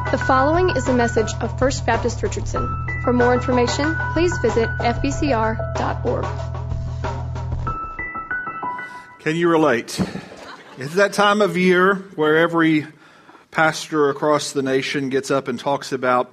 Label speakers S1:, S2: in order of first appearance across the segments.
S1: The following is a message of First Baptist Richardson. For more information, please visit fbcr.org.
S2: Can you relate? It's that time of year where every pastor across the nation gets up and talks about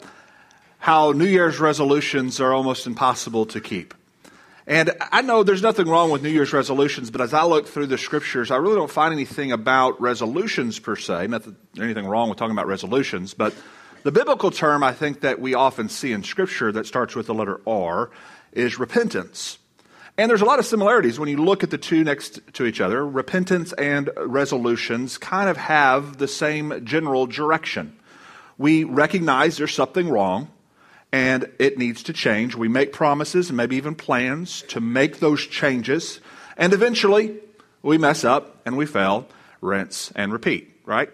S2: how New Year's resolutions are almost impossible to keep. And I know there's nothing wrong with New Year's resolutions, but as I look through the scriptures, I really don't find anything about resolutions per se. Not that there's anything wrong with talking about resolutions, but the biblical term I think that we often see in scripture that starts with the letter R is repentance. And there's a lot of similarities when you look at the two next to each other. Repentance and resolutions kind of have the same general direction. We recognize there's something wrong, and it needs to change. We make promises and maybe even plans to make those changes. And eventually, we mess up and we fail, rinse and repeat, right?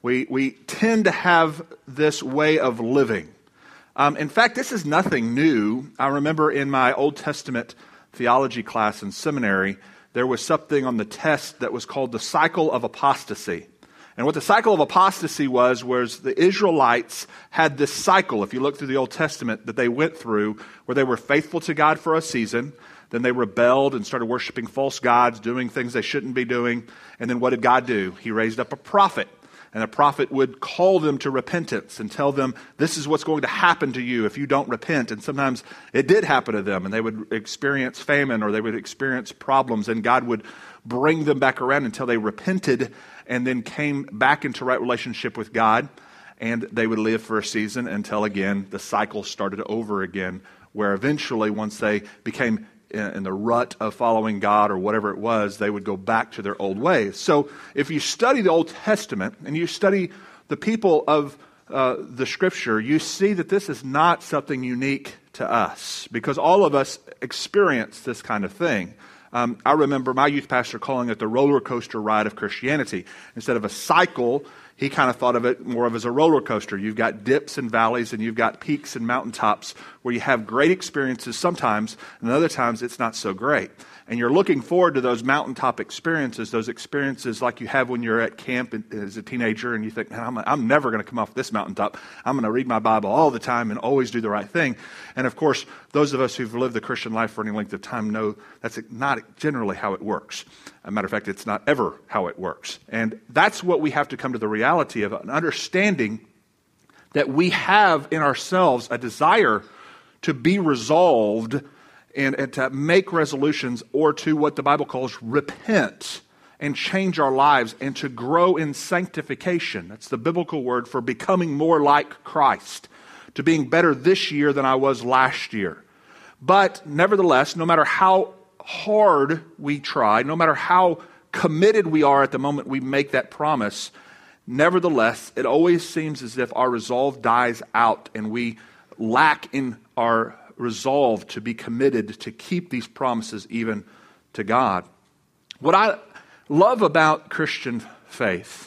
S2: We tend to have this way of living. In fact, this is nothing new. I remember in my Old Testament theology class in seminary, there was something on the test that was called the cycle of apostasy. And what the cycle of apostasy was the Israelites had this cycle, if you look through the Old Testament, that they went through where they were faithful to God for a season, then they rebelled and started worshiping false gods, doing things they shouldn't be doing, and then what did God do? He raised up a prophet, and the prophet would call them to repentance and tell them, this is what's going to happen to you if you don't repent. And sometimes it did happen to them, and they would experience famine or they would experience problems, and God would bring them back around until they repented and then came back into right relationship with God, and they would live for a season until, again, the cycle started over again, where eventually, once they became in the rut of following God or whatever it was, they would go back to their old ways. So if you study the Old Testament and you study the people of the Scripture, you see that this is not something unique to us, because all of us experience this kind of thing. I remember my youth pastor calling it the roller coaster ride of Christianity. Instead of a cycle, he kind of thought of it more of as a roller coaster. You've got dips and valleys, and you've got peaks and mountaintops where you have great experiences sometimes, and other times it's not so great. And you're looking forward to those mountaintop experiences, those experiences like you have when you're at camp as a teenager, and you think, man, I'm never going to come off this mountaintop. I'm going to read my Bible all the time and always do the right thing. And of course, those of us who've lived the Christian life for any length of time know that's not generally how it works. As a matter of fact, it's not ever how it works. And that's what we have to come to the reality of, an understanding that we have in ourselves a desire to be resolved and to make resolutions, or to what the Bible calls repent and change our lives and to grow in sanctification. That's the biblical word for becoming more like Christ, to being better this year than I was last year. But nevertheless, no matter how hard we try, no matter how committed we are at the moment we make that promise, nevertheless, it always seems as if our resolve dies out and we lack in our resolve to be committed to keep these promises even to God. What I love about Christian faith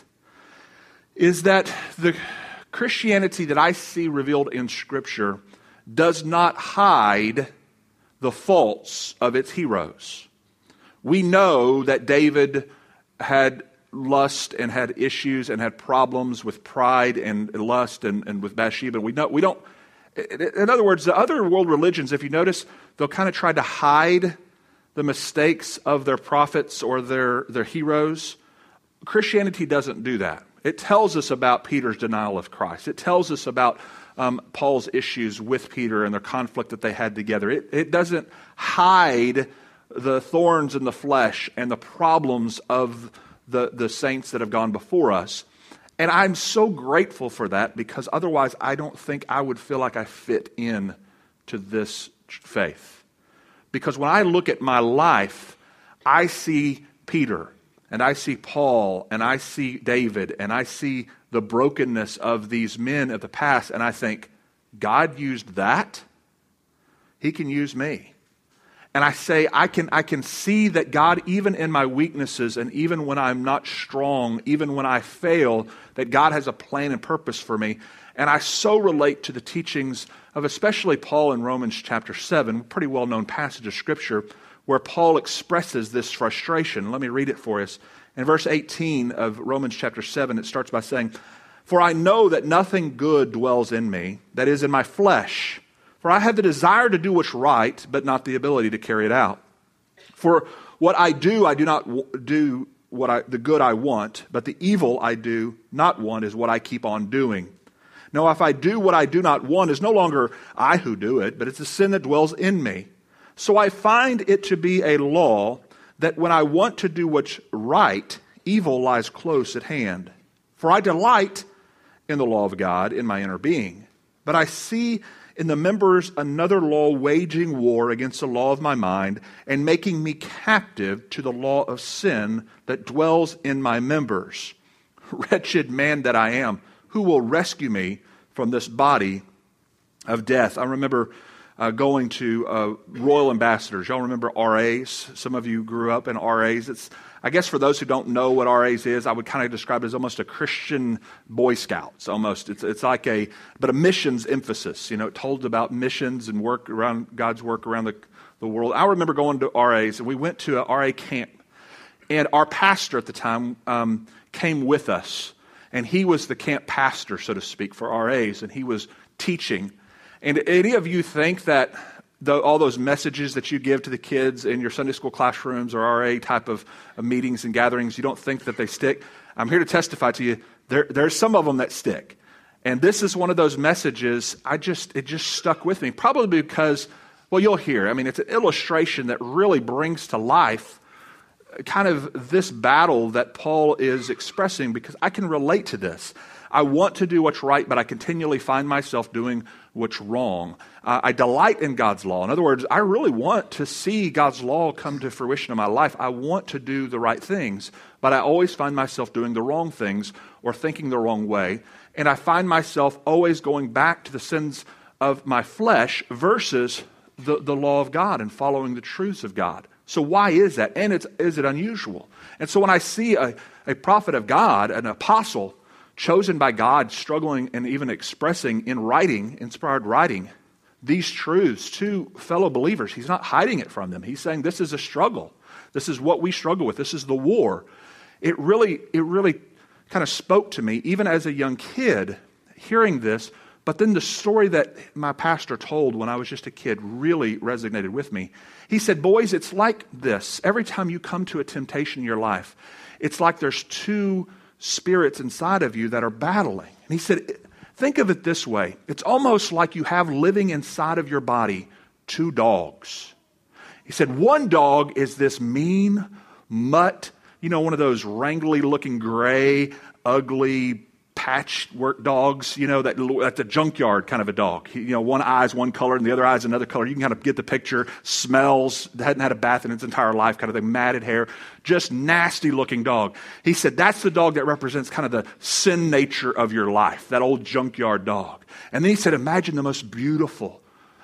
S2: is that the Christianity that I see revealed in Scripture does not hide the faults of its heroes. We know that David had lust and had issues and had problems with pride and lust and with Bathsheba. We don't. In other words, the other world religions, if you notice, they'll kind of try to hide the mistakes of their prophets or their heroes. Christianity doesn't do that. It tells us about Peter's denial of Christ. It tells us about Paul's issues with Peter and their conflict that they had together. It doesn't hide the thorns in the flesh and the problems of the saints that have gone before us. And I'm so grateful for that, because otherwise I don't think I would feel like I fit in to this faith. Because when I look at my life, I see Peter, and I see Paul, and I see David, and I see the brokenness of these men of the past, and I think, God used that? He can use me. And I say, I can see that God, even in my weaknesses and even when I'm not strong, even when I fail, that God has a plan and purpose for me. And I so relate to the teachings of especially Paul in Romans chapter 7, a pretty well-known passage of Scripture, where Paul expresses this frustration. Let me read it for us. In verse 18 of Romans chapter 7, it starts by saying, For I know that nothing good dwells in me, that is, in my flesh. For I have the desire to do what's right, but not the ability to carry it out. For what I do not do the good I want, but the evil I do not want is what I keep on doing. Now, if I do what I do not want, it's no longer I who do it, but it's the sin that dwells in me. So I find it to be a law that when I want to do what's right, evil lies close at hand. For I delight in the law of God in my inner being, but I see in the members another law waging war against the law of my mind and making me captive to the law of sin that dwells in my members. Wretched man that I am, who will rescue me from this body of death? I remember going to Royal Ambassadors. Y'all remember RAs? Some of you grew up in RAs. I guess for those who don't know what RAs is, I would kind of describe it as almost a Christian Boy Scouts. Almost, it's like a missions emphasis. It told about missions and work around God's work around the world. I remember going to RAs, and we went to a RA camp, and our pastor at the time came with us, and he was the camp pastor, so to speak, for RAs, and he was teaching. And any of you think that all those messages that you give to the kids in your Sunday school classrooms or RA type of meetings and gatherings, you don't think that they stick? I'm here to testify to you, there's some of them that stick. And this is one of those messages, it just stuck with me. Probably because, well, you'll hear. It's an illustration that really brings to life kind of this battle that Paul is expressing, because I can relate to this. I want to do what's right, but I continually find myself doing what's wrong. I delight in God's law. In other words, I really want to see God's law come to fruition in my life. I want to do the right things, but I always find myself doing the wrong things or thinking the wrong way. And I find myself always going back to the sins of my flesh versus the law of God and following the truths of God. So why is that? And is it unusual? And so when I see a prophet of God, an apostle, chosen by God, struggling and even expressing in writing, inspired writing, these truths to fellow believers, he's not hiding it from them. He's saying this is a struggle. This is what we struggle with. This is the war. It really kind of spoke to me, even as a young kid, hearing this. But then the story that my pastor told when I was just a kid really resonated with me. He said, boys, it's like this. Every time you come to a temptation in your life, it's like there's two spirits inside of you that are battling. And he said, think of it this way. It's almost like you have living inside of your body two dogs. He said, one dog is this mean mutt, one of those wrangly looking gray, ugly, patchwork dogs, that's a junkyard kind of a dog. One eye is one color and the other eye is another color. You can kind of get the picture. Smells, hadn't had a bath in its entire life, kind of the matted hair, just nasty looking dog. He said that's the dog that represents kind of the sin nature of your life, that old junkyard dog. And then he said, imagine the most beautiful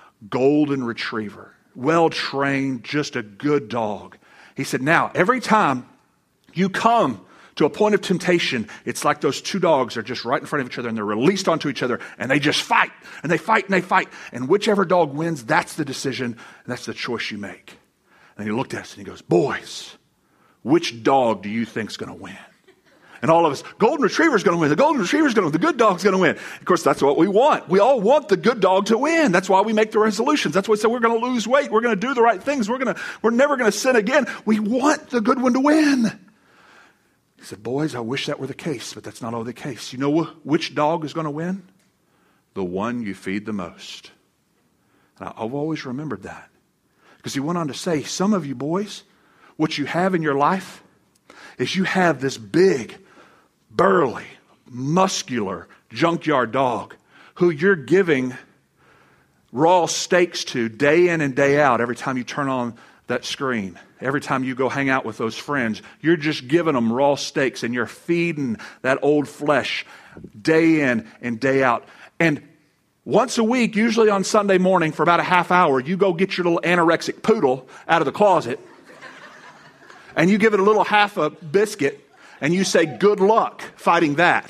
S2: golden retriever, well-trained, just a good dog. He said, now, every time you come to a point of temptation, it's like those two dogs are just right in front of each other and they're released onto each other and they just fight and they fight and they fight. And whichever dog wins, that's the decision and that's the choice you make. And he looked at us and he goes, boys, which dog do you think's going to win? And all of us, golden retriever's going to win. The golden retriever's going to win. The good dog's going to win. Of course, that's what we want. We all want the good dog to win. That's why we make the resolutions. That's why we say we're going to lose weight. We're going to do the right things. We're never going to sin again. We want the good one to win. He said, boys, I wish that were the case, but that's not always the case. You know which dog is going to win? The one you feed the most. And I've always remembered that. Because he went on to say, some of you boys, what you have in your life is you have this big, burly, muscular junkyard dog who you're giving raw steaks to day in and day out every time you turn on that screen. Every time you go hang out with those friends, you're just giving them raw steaks and you're feeding that old flesh day in and day out. And once a week, usually on Sunday morning for about a half hour, you go get your little anorexic poodle out of the closet and you give it a little half a biscuit and you say, good luck fighting that.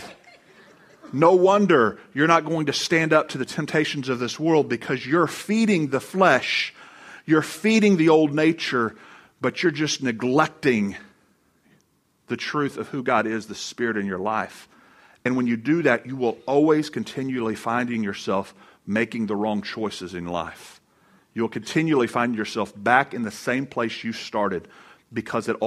S2: No wonder you're not going to stand up to the temptations of this world, because you're feeding the flesh, you're feeding the old nature, but you're just neglecting the truth of who God is, the Spirit in your life. And when you do that, you will always continually finding yourself making the wrong choices in life. You'll continually find yourself back in the same place you started because it's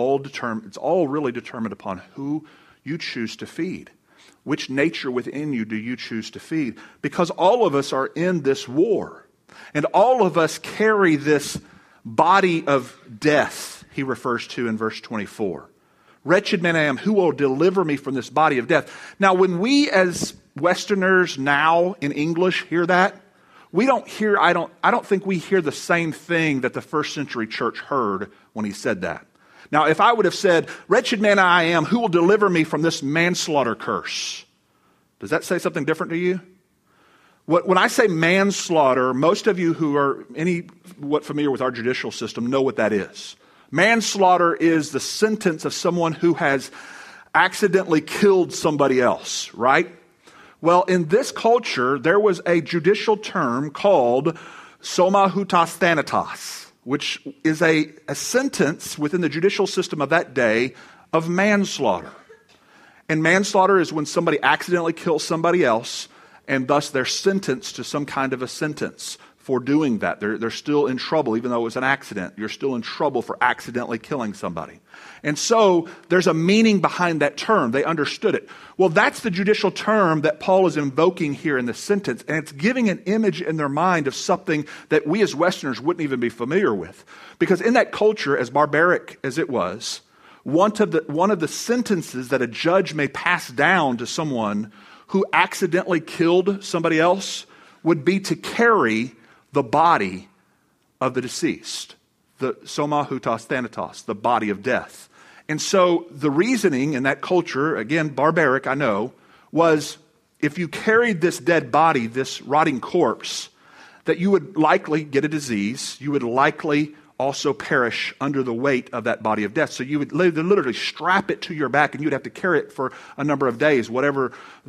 S2: all really determined upon who you choose to feed. Which nature within you do you choose to feed? Because all of us are in this war. And all of us carry this body of death, he refers to in verse 24. Wretched man I am, who will deliver me from this body of death? Now, when we as Westerners now in English hear that, I don't think we hear the same thing that the first century church heard when he said that. Now, if I would have said, wretched man I am, who will deliver me from this manslaughter curse? Does that say something different to you? When I say manslaughter, most of you who are what familiar with our judicial system know what that is. Manslaughter is the sentence of someone who has accidentally killed somebody else, right? Well, in this culture, there was a judicial term called soma hutas thanatos, which is a sentence within the judicial system of that day of manslaughter. And manslaughter is when somebody accidentally kills somebody else, and thus they're sentenced to some kind of a sentence for doing that. They're still in trouble, even though it was an accident. You're still in trouble for accidentally killing somebody. And so there's a meaning behind that term. They understood it. Well, that's the judicial term that Paul is invoking here in this sentence, and it's giving an image in their mind of something that we as Westerners wouldn't even be familiar with. Because in that culture, as barbaric as it was, one of the sentences that a judge may pass down to someone who accidentally killed somebody else would be to carry the body of the deceased, the soma hutas thanatos, the body of death. And so the reasoning in that culture, again, barbaric, I know, was if you carried this dead body, this rotting corpse, that you would likely get a disease, you would likely also perish under the weight of that body of death. So you would literally strap it to your back and you'd have to carry it for a number of days, whatever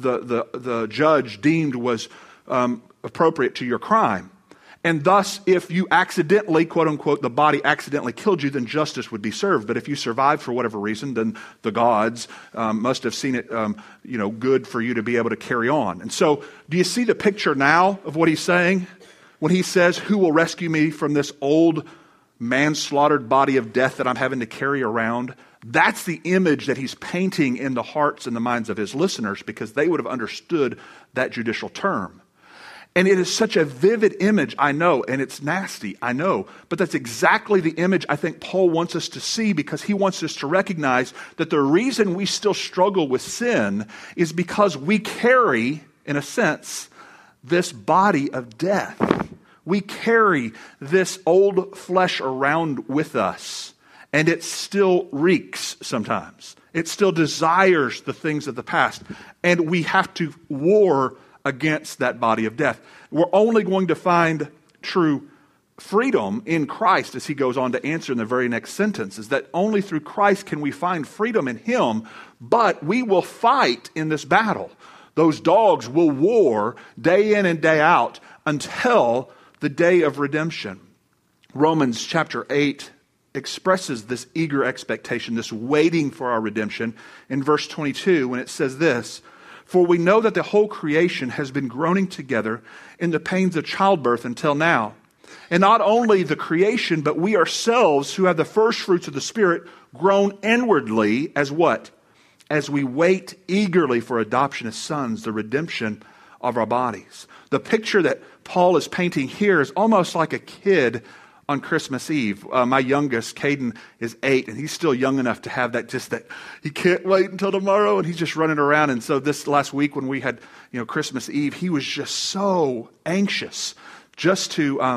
S2: the judge deemed was appropriate to your crime. And thus, if you accidentally, quote unquote, the body accidentally killed you, then justice would be served. But if you survived for whatever reason, then the gods must have seen it, good for you to be able to carry on. And so, do you see the picture now of what he's saying? When he says, who will rescue me from this old manslaughtered body of death that I'm having to carry around? That's the image that he's painting in the hearts and the minds of his listeners, because they would have understood that judicial term. And it is such a vivid image, I know, and it's nasty, I know. But that's exactly the image I think Paul wants us to see, because he wants us to recognize that the reason we still struggle with sin is because we carry, in a sense, this body of death. We carry this old flesh around with us, and it still reeks sometimes. It still desires the things of the past, and we have to war against that body of death. We're only going to find true freedom in Christ, as he goes on to answer in the very next sentence, is that only through Christ can we find freedom in him, but we will fight in this battle. Those dogs will war day in and day out until the day of redemption. Romans chapter 8 expresses this eager expectation, this waiting for our redemption in verse 22 when it says this, "For we know that the whole creation has been groaning together in the pains of childbirth until now. And not only the creation, but we ourselves who have the first fruits of the Spirit groan inwardly as what? As we wait eagerly for adoption as sons, the redemption of our bodies." The picture that Paul is painting here is almost like a kid on Christmas Eve. My youngest, Caden, is 8, and he's still young enough to have that he can't wait until tomorrow, and he's just running around. And so this last week when we had, Christmas Eve, he was just so anxious just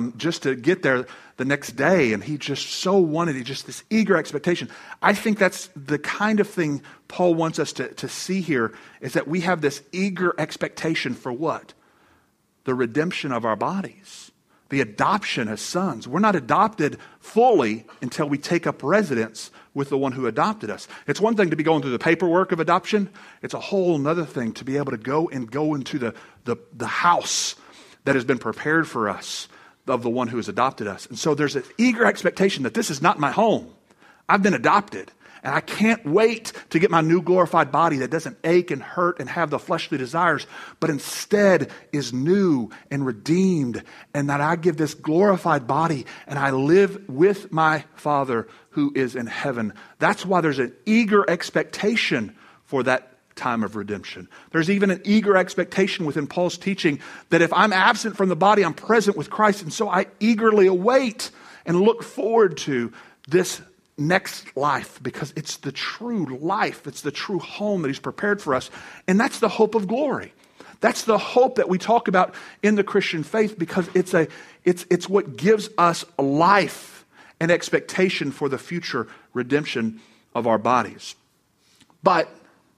S2: to get there the next day, and he just so wanted it, just this eager expectation. I think that's the kind of thing Paul wants us to see here, is that we have this eager expectation for what? The redemption of our bodies. The adoption as sons. We're not adopted fully until we take up residence with the one who adopted us. It's one thing to be going through the paperwork of adoption. It's a whole other thing to be able to go into the house that has been prepared for us of the one who has adopted us. And so there's an eager expectation that this is not my home. I've been adopted. And I can't wait to get my new glorified body that doesn't ache and hurt and have the fleshly desires, but instead is new and redeemed, and that I give this glorified body and I live with my Father who is in heaven. That's why there's an eager expectation for that time of redemption. There's even an eager expectation within Paul's teaching that if I'm absent from the body, I'm present with Christ. And so I eagerly await and look forward to this next life, because it's the true life. It's the true home that he's prepared for us. And that's the hope of glory. That's the hope that we talk about in the Christian faith, because it's what gives us a life and expectation for the future redemption of our bodies. But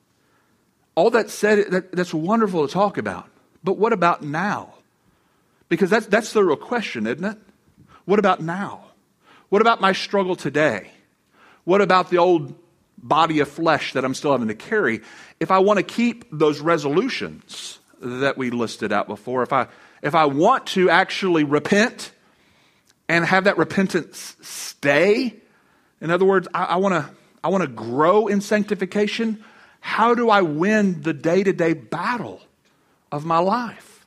S2: all that said, that's wonderful to talk about. But what about now? Because that's the real question, isn't it? What about now? What about my struggle today? What about the old body of flesh that I'm still having to carry? If I want to keep those resolutions that we listed out before, if I want to actually repent and have that repentance stay, in other words, I want to grow in sanctification, how do I win the day-to-day battle of my life?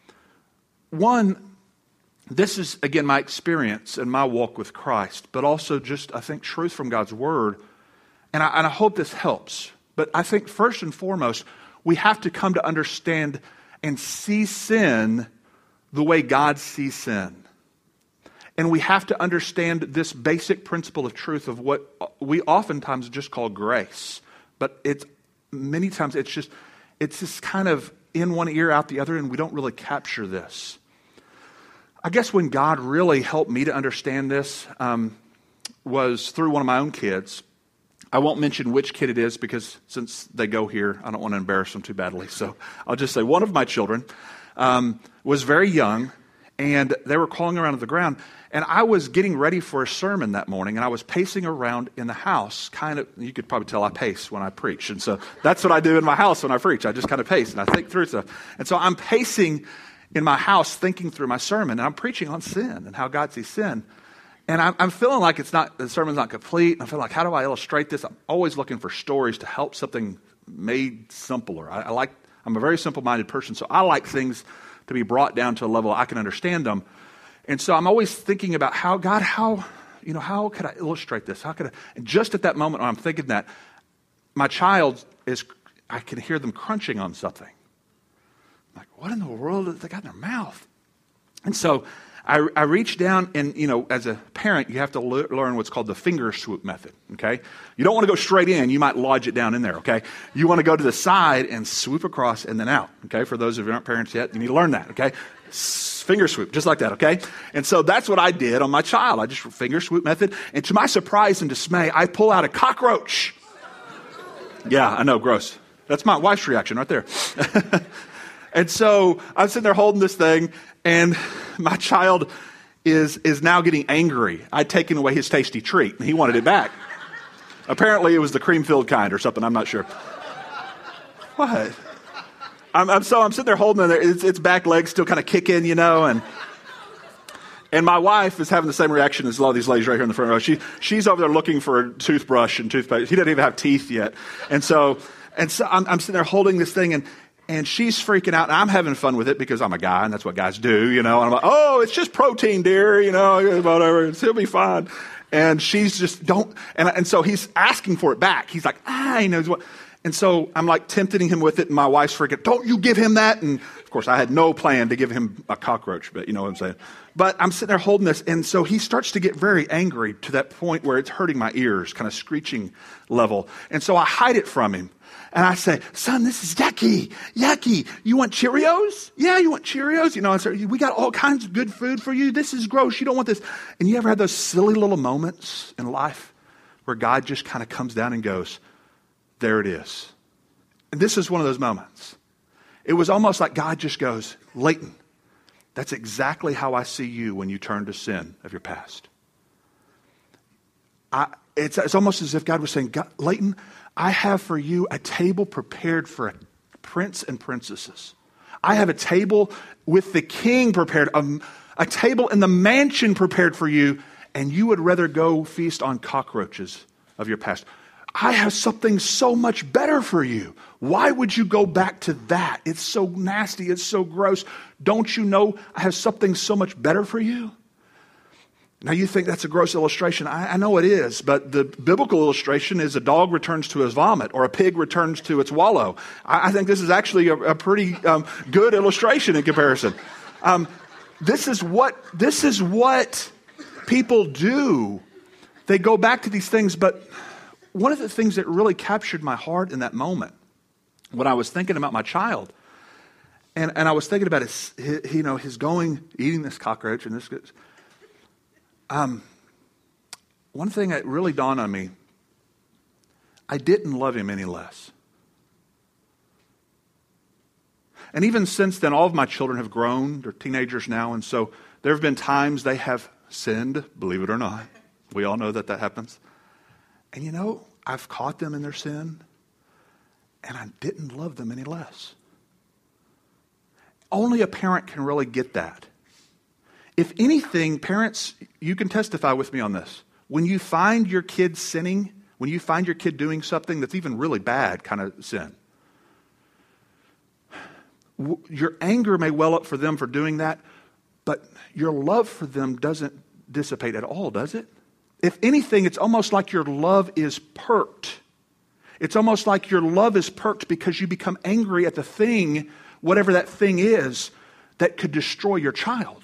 S2: One, this is, again, my experience and my walk with Christ, but also just, I think, truth from God's Word. And I hope this helps. But I think first and foremost, we have to come to understand and see sin the way God sees sin. And we have to understand this basic principle of truth of what we oftentimes just call grace. But many times it's just kind of in one ear, out the other, and we don't really capture this. I guess when God really helped me to understand this was through one of my own kids. I won't mention which kid it is because since they go here, I don't want to embarrass them too badly. So I'll just say one of my children was very young, and they were crawling around on the ground. And I was getting ready for a sermon that morning, and I was pacing around in the house. You could probably tell I pace when I preach. And so that's what I do in my house when I preach. I just kind of pace, and I think through stuff. And so I'm pacing in my house thinking through my sermon, and I'm preaching on sin and how God sees sin. And I'm feeling like the sermon's not complete. And I feel like, how do I illustrate this? I'm always looking for stories to help something made simpler. I'm a very simple-minded person, so I like things to be brought down to a level I can understand them. And so I'm always thinking about how could I illustrate this? And just at that moment when I'm thinking that, my child I can hear them crunching on something. I'm like, what in the world have they got in their mouth? And so I reach down and, as a parent, you have to learn what's called the finger swoop method, okay? You don't want to go straight in. You might lodge it down in there, okay? You want to go to the side and swoop across and then out, okay? For those of you who aren't parents yet, you need to learn that, okay? Finger swoop, just like that, okay? And so that's what I did on my child. I just finger swoop method. And to my surprise and dismay, I pull out a cockroach. Yeah, I know, gross. That's my wife's reaction right there. And so I'm sitting there holding this thing, and my child is now getting angry. I'd taken away his tasty treat, and he wanted it back. Apparently it was the cream-filled kind or something, I'm not sure. What? I'm sitting there holding it, its back legs still kind of kicking, and my wife is having the same reaction as a lot of these ladies right here in the front row. She's over there looking for a toothbrush and toothpaste. He doesn't even have teeth yet. And so I'm sitting there holding this thing, and she's freaking out, and I'm having fun with it because I'm a guy, and that's what guys do, and I'm like, oh, it's just protein, dear, whatever, he'll be fine. And she's just, and so he's asking for it back. He's like, he knows what. And so I'm like tempting him with it, and my wife's freaking, don't you give him that. And of course, I had no plan to give him a cockroach, but you know what I'm saying. But I'm sitting there holding this, and so he starts to get very angry to that point where it's hurting my ears, kind of screeching level. And so I hide it from him. And I say, son, this is yucky. You want Cheerios? Yeah, you want Cheerios? And so we got all kinds of good food for you. This is gross. You don't want this. And you ever had those silly little moments in life where God just kind of comes down and goes, there it is. And this is one of those moments. It was almost like God just goes, Leighton, that's exactly how I see you when you turn to sin of your past. It's almost as if God was saying, Leighton, I have for you a table prepared for a prince and princesses. I have a table with the king prepared, a table in the mansion prepared for you, and you would rather go feast on cockroaches of your past. I have something so much better for you. Why would you go back to that? It's so nasty. It's so gross. Don't you know I have something so much better for you? Now you think that's a gross illustration. I know it is, but the biblical illustration is a dog returns to his vomit or a pig returns to its wallow. I think this is actually a pretty good illustration in comparison. This is what people do. They go back to these things, but one of the things that really captured my heart in that moment, when I was thinking about my child, and I was thinking about his eating this cockroach and this. One thing that really dawned on me, I didn't love him any less. And even since then, all of my children have grown. They're teenagers now, and so there have been times they have sinned, believe it or not. We all know that happens. And I've caught them in their sin, and I didn't love them any less. Only a parent can really get that. If anything, parents, you can testify with me on this. When you find your kid sinning, when you find your kid doing something that's even really bad kind of sin, your anger may well up for them for doing that, but your love for them doesn't dissipate at all, does it? If anything, it's almost like your love is perked. It's almost like your love is perked because you become angry at the thing, whatever that thing is, that could destroy your child.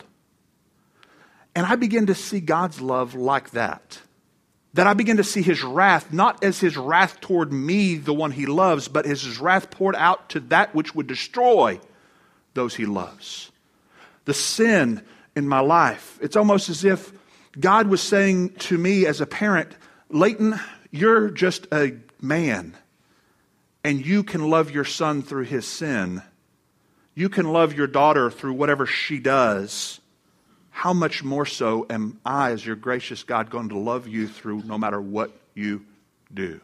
S2: And I begin to see God's love like that. That I begin to see his wrath, not as his wrath toward me, the one he loves, but as his wrath poured out to that which would destroy those he loves. The sin in my life, it's almost as if God was saying to me as a parent, Leighton, you're just a man, and you can love your son through his sin. You can love your daughter through whatever she does. How much more so am I, as your gracious God, going to love you through no matter what you do?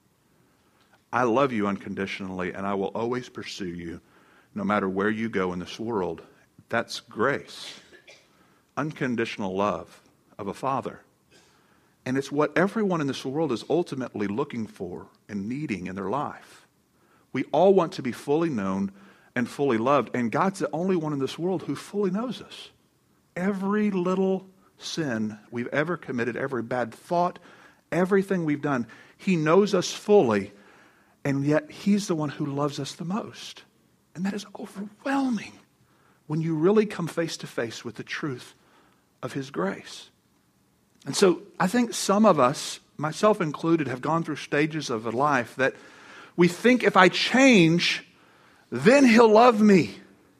S2: I love you unconditionally, and I will always pursue you no matter where you go in this world. That's grace. Unconditional love of a father. And it's what everyone in this world is ultimately looking for and needing in their life. We all want to be fully known and fully loved, and God's the only one in this world who fully knows us. Every little sin we've ever committed, every bad thought, everything we've done, he knows us fully, and yet he's the one who loves us the most. And that is overwhelming when you really come face to face with the truth of his grace. And so I think some of us, myself included, have gone through stages of a life that we think if I change, then he'll love me.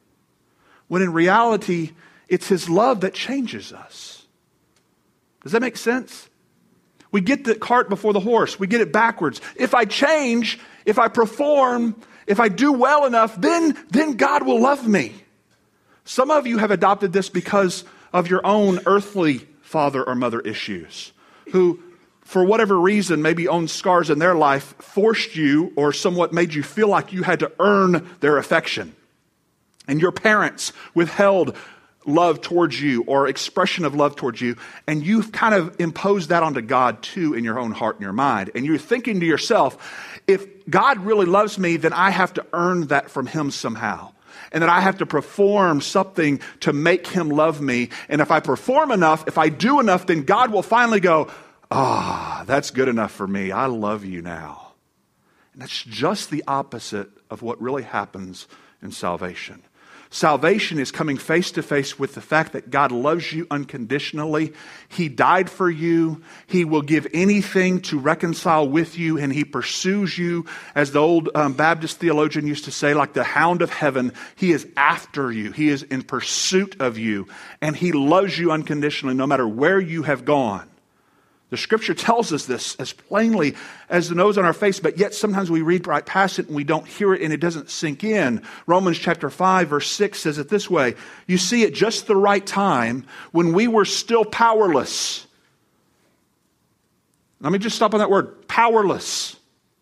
S2: When in reality, it's his love that changes us. Does that make sense? We get the cart before the horse. We get it backwards. If I change, if I perform, if I do well enough, then God will love me. Some of you have adopted this because of your own earthly father or mother issues, who, for whatever reason, maybe own scars in their life, forced you or somewhat made you feel like you had to earn their affection. And your parents withheld love towards you or expression of love towards you, and you've kind of imposed that onto God too in your own heart and your mind. And you're thinking to yourself, if God really loves me, then I have to earn that from him somehow. And that I have to perform something to make him love me. And if I perform enough, if I do enough, then God will finally go, that's good enough for me. I love you now. And that's just the opposite of what really happens in salvation. Salvation is coming face to face with the fact that God loves you unconditionally. He died for you. He will give anything to reconcile with you, and he pursues you, as the old Baptist theologian used to say, like the hound of heaven. He is after you. He is in pursuit of you, and he loves you unconditionally no matter where you have gone. The scripture tells us this as plainly as the nose on our face, but yet sometimes we read right past it and we don't hear it and it doesn't sink in. Romans chapter 5 verse 6 says it this way: you see, at just the right time, when we were still powerless. Let me just stop on that word, powerless.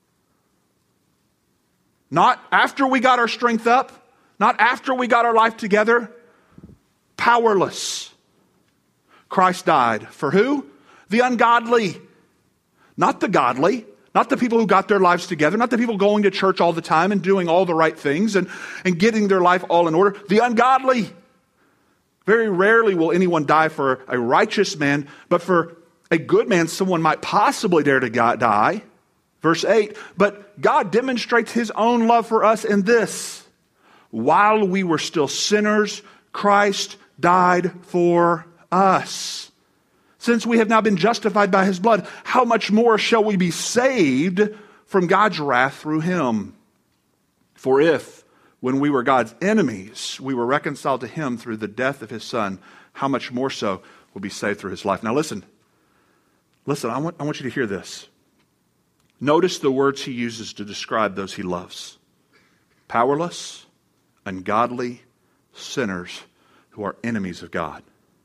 S2: Not after we got our strength up, not after we got our life together, powerless. Christ died for who? The ungodly. Not the godly, Not the people who got their lives together, not the people going to church all the time and doing all the right things and getting their life all in order. The ungodly. Very rarely will anyone die for a righteous man, but for a good man, someone might possibly dare to die. Verse 8, but God demonstrates his own love for us in this. While we were still sinners, Christ died for us. Since we have now been justified by his blood, how much more shall we be saved from God's wrath through him? For if, when we were God's enemies, we were reconciled to him through the death of his son, how much more so will be saved through his life? Now listen, I want you to hear this. Notice the words he uses to describe those he loves. Powerless, ungodly, sinners who are enemies of God.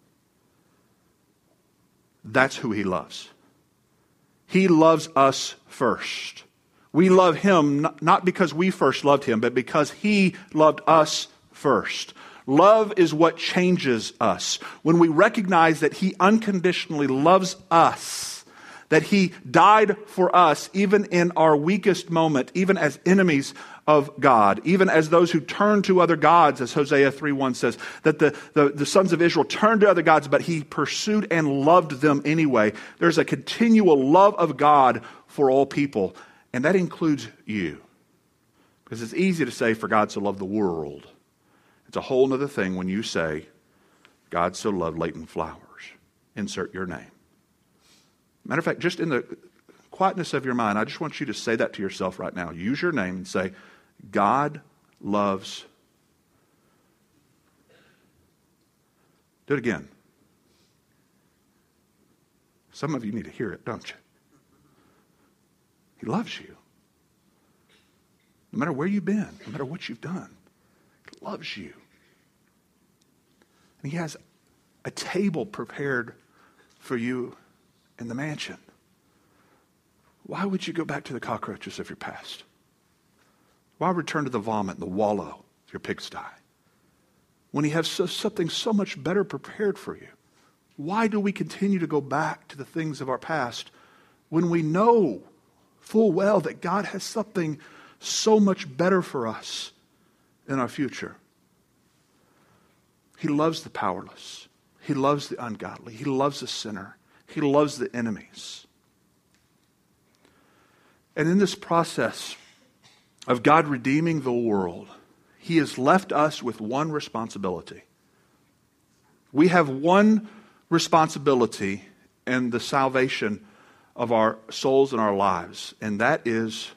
S2: That's who he loves. He loves us first. We love him not because we first loved him, but because he loved us first. Love is what changes us. When we recognize that he unconditionally loves us, that he died for us even in our weakest moment, even as enemies of God, even as those who turn to other gods, as Hosea 3:1 says, that the sons of Israel turned to other gods, but he pursued and loved them anyway. There's a continual love of God for all people, and that includes you. Because it's easy to say, for God so loved the world. It's a whole other thing when you say, God so loved Leighton Flowers. Insert your name. Matter of fact, just in the quietness of your mind, I just want you to say that to yourself right now. Use your name and say, God loves. Do it again. Some of you need to hear it, don't you? He loves you. No matter where you've been, no matter what you've done, he loves you. And he has a table prepared for you in the mansion. Why would you go back to the cockroaches of your past? Why return to the vomit and the wallow of your pigsty? When he has something so much better prepared for you, why do we continue to go back to the things of our past when we know full well that God has something so much better for us in our future? He loves the powerless. He loves the ungodly. He loves the sinner. He loves the enemies. And in this process of God redeeming the world, he has left us with one responsibility. We have one responsibility in the salvation of our souls and our lives, and that is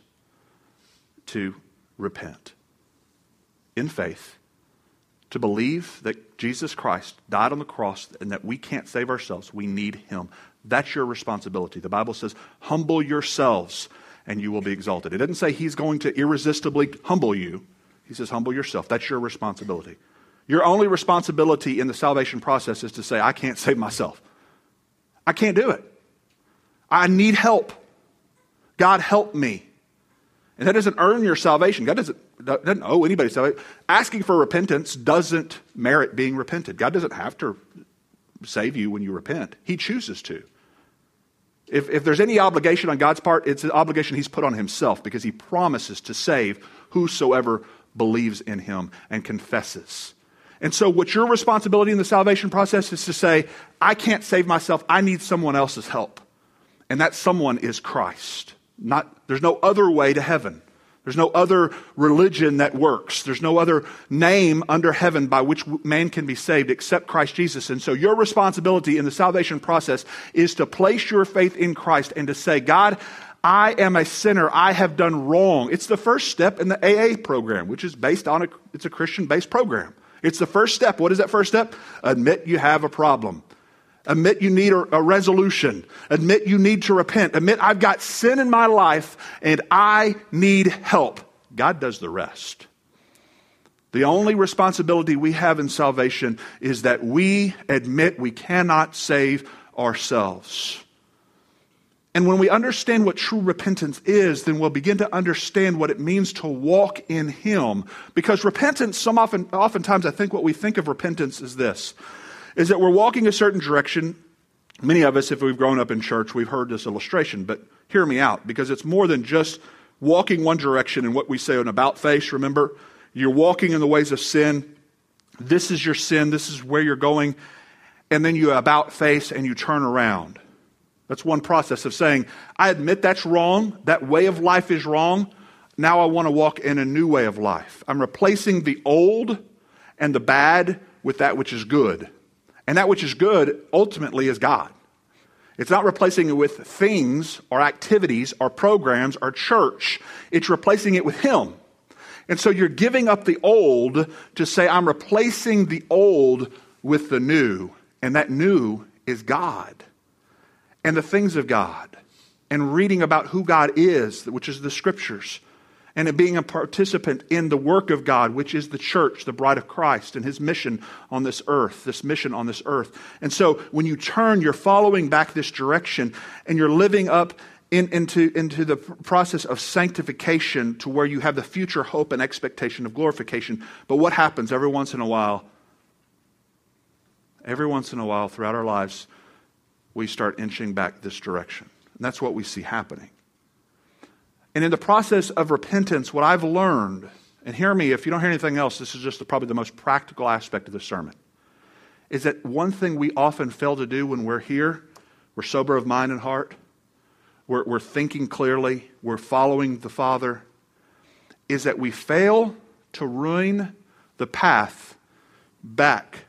S2: to repent in faith, to believe that Jesus Christ died on the cross and that we can't save ourselves. We need him. That's your responsibility. The Bible says, humble yourselves and you will be exalted. It doesn't say he's going to irresistibly humble you. He says, humble yourself. That's your responsibility. Your only responsibility in the salvation process is to say, I can't save myself. I can't do it. I need help. God, help me. And that doesn't earn your salvation. God doesn't owe anybody salvation. Asking for repentance doesn't merit being repented. God doesn't have to save you when you repent. He chooses to. If there's any obligation on God's part, it's an obligation he's put on himself because he promises to save whosoever believes in him and confesses. And so what your responsibility in the salvation process is to say, I can't save myself. I need someone else's help. And that someone is Christ. There's no other way to heaven. There's no other religion that works. There's no other name under heaven by which man can be saved except Christ Jesus. And so your responsibility in the salvation process is to place your faith in Christ and to say, God, I am a sinner. I have done wrong. It's the first step in the AA program, which is it's a Christian-based program. It's the first step. What is that first step? Admit you have a problem. Admit you need a resolution. Admit you need to repent. Admit I've got sin in my life and I need help. God does the rest. The only responsibility we have in salvation is that we admit we cannot save ourselves. And when we understand what true repentance is, then we'll begin to understand what it means to walk in him. Because repentance, oftentimes I think what we think of repentance is this, is that we're walking a certain direction, Many of us, if we've grown up in church, we've heard this illustration, but hear me out, because it's more than just walking one direction in what we say an about face, remember? You're walking in the ways of sin. This is your sin. This is where you're going. And then you about face and you turn around. That's one process of saying, I admit that's wrong. That way of life is wrong. Now I want to walk in a new way of life. I'm replacing the old and the bad with that which is good. And that which is good ultimately is God. It's not replacing it with things or activities or programs or church. It's replacing it with Him. And so you're giving up the old to say, I'm replacing the old with the new. And that new is God and the things of God and reading about who God is, which is the Scriptures, and being a participant in the work of God, which is the church, the bride of Christ, and His mission on this earth, this mission on this earth. And so when you turn, you're following back this direction, and you're living up into the process of sanctification to where you have the future hope and expectation of glorification. But what happens every once in a while throughout our lives, we start inching back this direction. And that's what we see happening. And in the process of repentance, what I've learned, and hear me, if you don't hear anything else, this is just probably the most practical aspect of the sermon, is that one thing we often fail to do when we're here, we're sober of mind and heart, we're thinking clearly, we're following the Father, is that we fail to ruin the path back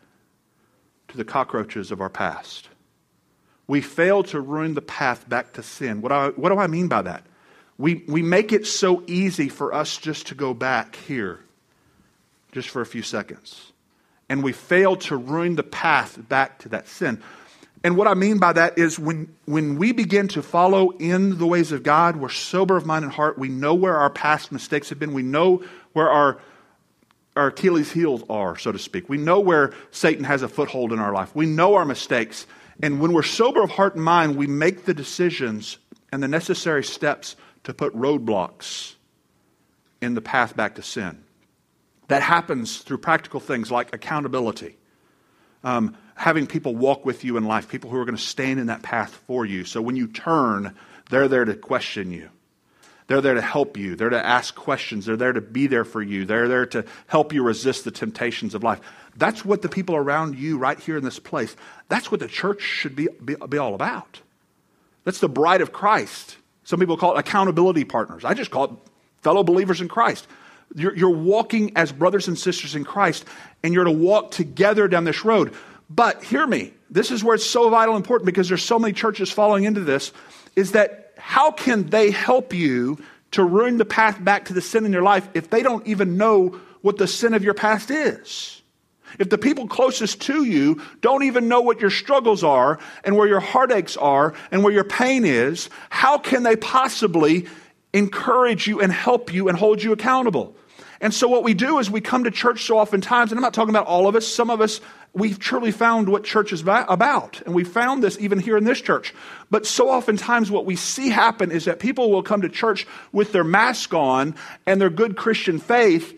S2: to the cockroaches of our past. We fail to ruin the path back to sin. What do I mean by that? We make it so easy for us just to go back here, just for a few seconds. And we fail to ruin the path back to that sin. And what I mean by that is when we begin to follow in the ways of God, we're sober of mind and heart. We know where our past mistakes have been. We know where our Achilles' heels are, so to speak. We know where Satan has a foothold in our life. We know our mistakes. And when we're sober of heart and mind, we make the decisions and the necessary steps to put roadblocks in the path back to sin. That happens through practical things like accountability. Having people walk with you in life, people who are going to stand in that path for you. So when you turn, they're there to question you. They're there to help you. They're there to ask questions. They're there to be there for you. They're there to help you resist the temptations of life. That's what the people around you right here in this place, that's what the church should be all about. That's the bride of Christ. Some people call it accountability partners. I just call it fellow believers in Christ. You're walking as brothers and sisters in Christ, and you're to walk together down this road. But hear me, this is where it's so vital and important, because there's so many churches falling into this, is that how can they help you to ruin the path back to the sin in your life if they don't even know what the sin of your past is? If the people closest to you don't even know what your struggles are and where your heartaches are and where your pain is, how can they possibly encourage you and help you and hold you accountable? And so what we do is we come to church so oftentimes, and I'm not talking about all of us, some of us, we've truly found what church is about. And we found this even here in this church. But so oftentimes what we see happen is that people will come to church with their mask on and their good Christian face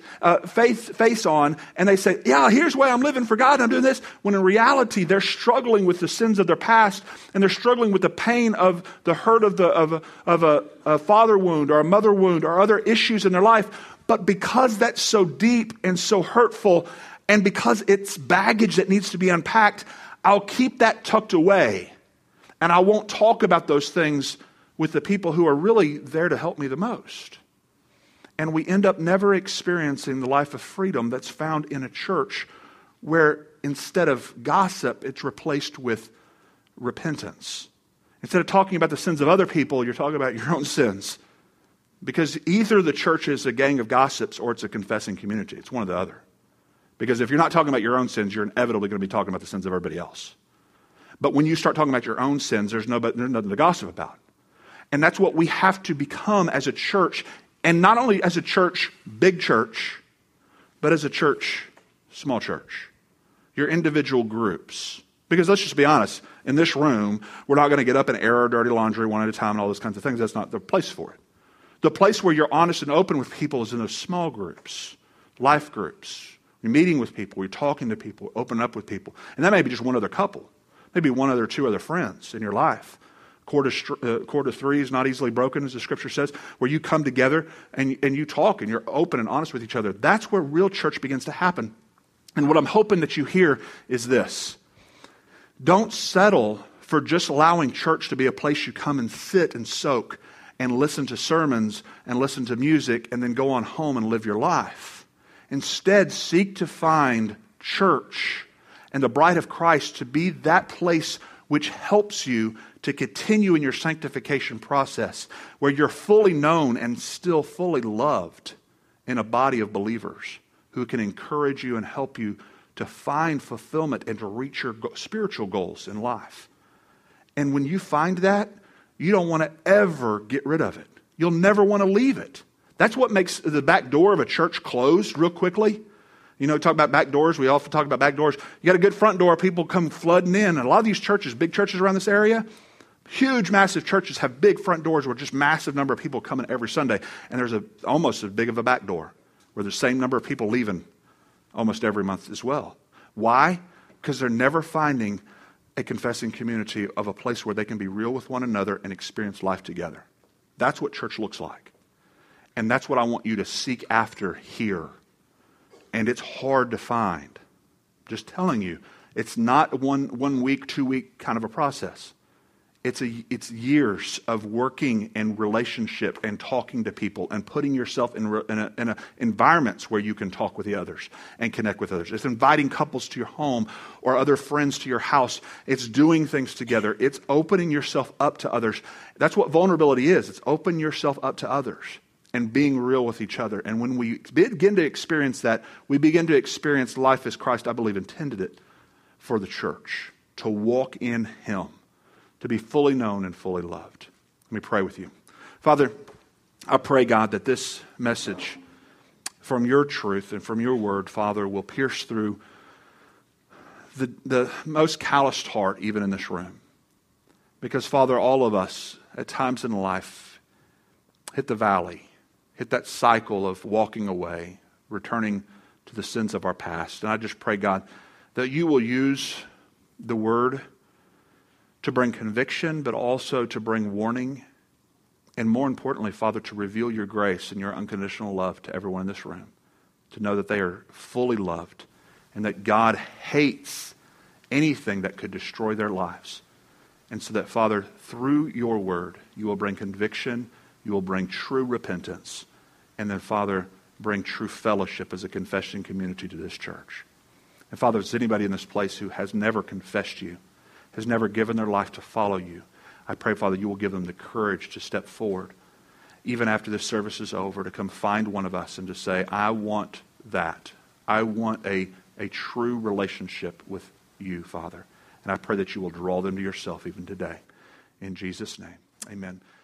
S2: on, and they say, yeah, here's why I'm living for God, and I'm doing this. When in reality, they're struggling with the sins of their past, and they're struggling with the pain of the hurt of a father wound or a mother wound or other issues in their life. But because that's so deep and so hurtful, and because it's baggage that needs to be unpacked, I'll keep that tucked away. And I won't talk about those things with the people who are really there to help me the most. And we end up never experiencing the life of freedom that's found in a church where instead of gossip, it's replaced with repentance. Instead of talking about the sins of other people, you're talking about your own sins. Because either the church is a gang of gossips or it's a confessing community. It's one or the other. Because if you're not talking about your own sins, you're inevitably going to be talking about the sins of everybody else. But when you start talking about your own sins, there's nothing to gossip about. And that's what we have to become as a church. And not only as a church, big church, but as a church, small church. Your individual groups. Because let's just be honest, in this room, we're not going to get up and air our dirty laundry one at a time and all those kinds of things. That's not the place for it. The place where you're honest and open with people is in those small groups, life groups. You're meeting with people, you're talking to people, opening up with people. And that may be just one other couple. maybe one other, two other friends in your life. Cord of three is not easily broken, as the scripture says, where you come together and you talk and you're open and honest with each other. That's where real church begins to happen. And what I'm hoping that you hear is this. Don't settle for just allowing church to be a place you come and sit and soak and listen to sermons and listen to music and then go on home and live your life. Instead, seek to find church and the bride of Christ to be that place which helps you to continue in your sanctification process, where you're fully known and still fully loved in a body of believers who can encourage you and help you to find fulfillment and to reach your spiritual goals in life. And when you find that, you don't want to ever get rid of it. You'll never want to leave it. That's what makes the back door of a church closed real quickly. You know, talk about back doors. We often talk about back doors. You got a good front door, people come flooding in. And a lot of these churches, big churches around this area, huge, massive churches have big front doors where just massive number of people come in every Sunday. And there's almost as big of a back door where the same number of people leaving almost every month as well. Why? Because they're never finding a confessing community of a place where they can be real with one another and experience life together. That's what church looks like. And that's what I want you to seek after here. And it's hard to find. Just telling you, it's not a one week, 2 week kind of a process. It's years of working and relationship and talking to people and putting yourself in environments where you can talk with the others and connect with others. It's inviting couples to your home or other friends to your house. It's doing things together. It's opening yourself up to others. That's what vulnerability is. It's opening yourself up to others and being real with each other. And when we begin to experience that, we begin to experience life as Christ, I believe, intended it for the church, to walk in Him, to be fully known and fully loved. Let me pray with you. Father, I pray, God, that this message from your truth and from your word, Father, will pierce through the most calloused heart, even in this room. Because, Father, all of us, at times in life, hit the valley, hit that cycle of walking away, returning to the sins of our past. And I just pray, God, that you will use the word to bring conviction, but also to bring warning. And more importantly, Father, to reveal your grace and your unconditional love to everyone in this room. To know that they are fully loved and that God hates anything that could destroy their lives. And so that, Father, through your word, you will bring conviction, you will bring true repentance, and then, Father, bring true fellowship as a confession community to this church. And Father, if there's anybody in this place who has never confessed you, has never given their life to follow you, I pray, Father, you will give them the courage to step forward, even after this service is over, to come find one of us and to say, I want that. I want a true relationship with you, Father. And I pray that you will draw them to yourself even today. In Jesus' name, amen.